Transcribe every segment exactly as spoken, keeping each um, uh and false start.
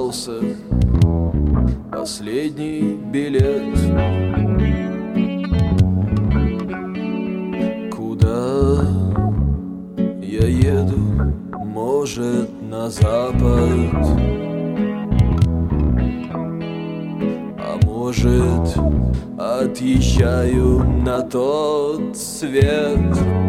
остался последний билет. Куда я еду? Может, на запад, а может, отъезжаю на тот свет.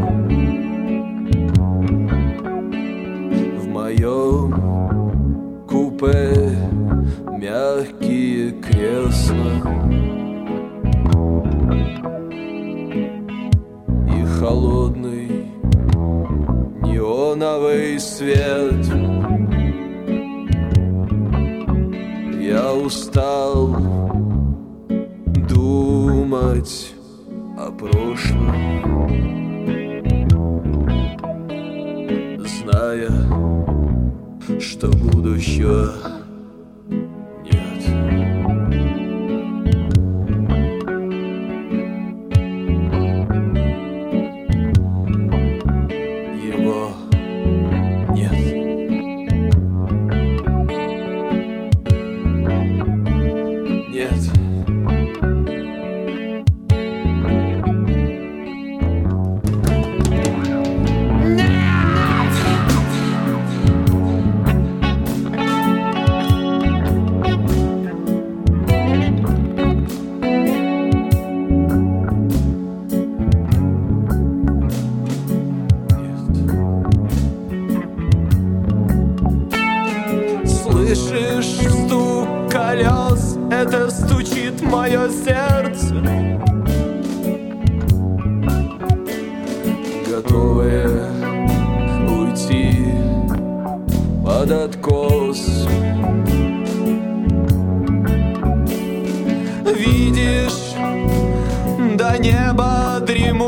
В моем купе мягкие кресла и холодный неоновый свет. Я устал думать о прошлом, зная, что будущего нет. Его нет. Нет. Слышишь стук колес? Это стучит мое сердце, готовое уйти под откос. Видишь, до неба дремут